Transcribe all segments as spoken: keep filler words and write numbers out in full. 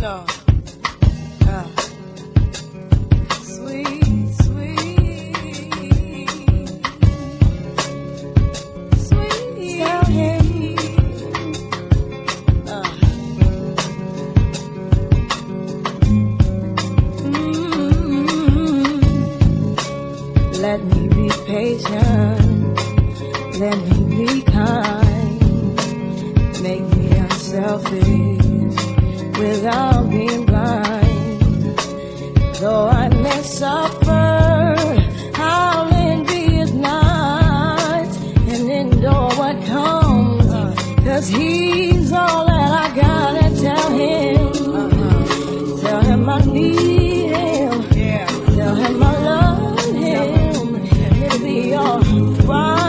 know. Uh, sweet, sweet, sweet. Tell him. Uh, mm-hmm. Let me be patient. Let me be kind. Make me unselfish without being blind. Though I may suffer, I'll envy his night and endure what comes, cause he's all that I got. And tell him, uh-huh. Tell him I need him, yeah. Tell him I love him, it'll be alright.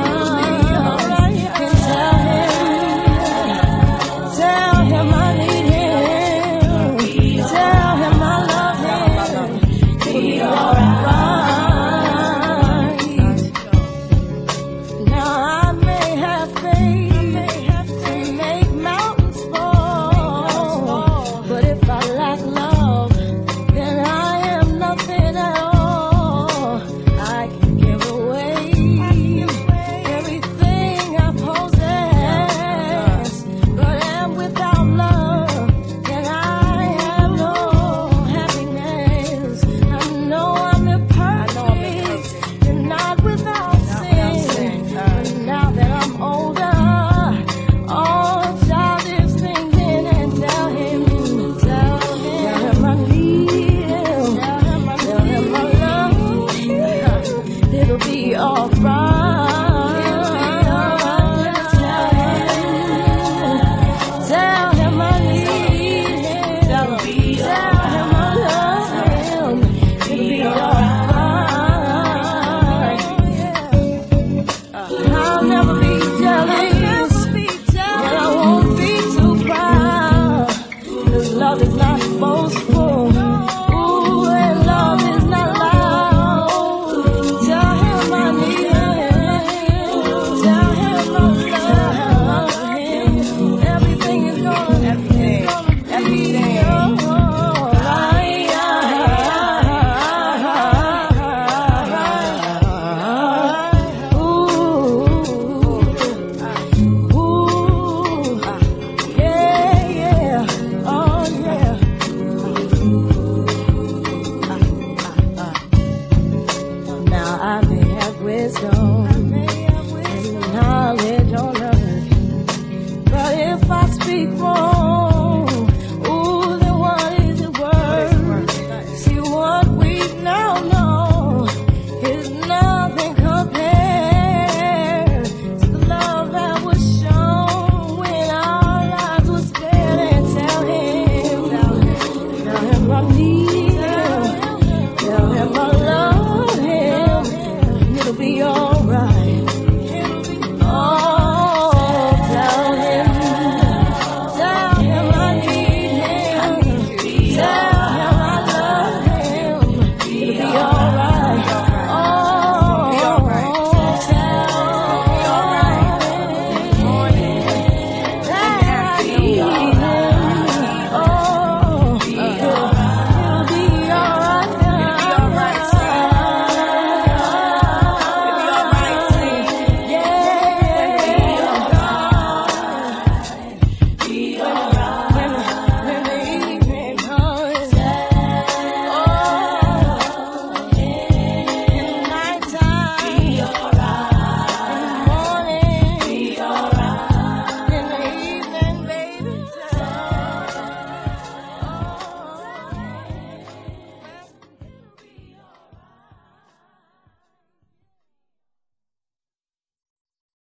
Wisdom and knowledge on earth, but if I speak wrong,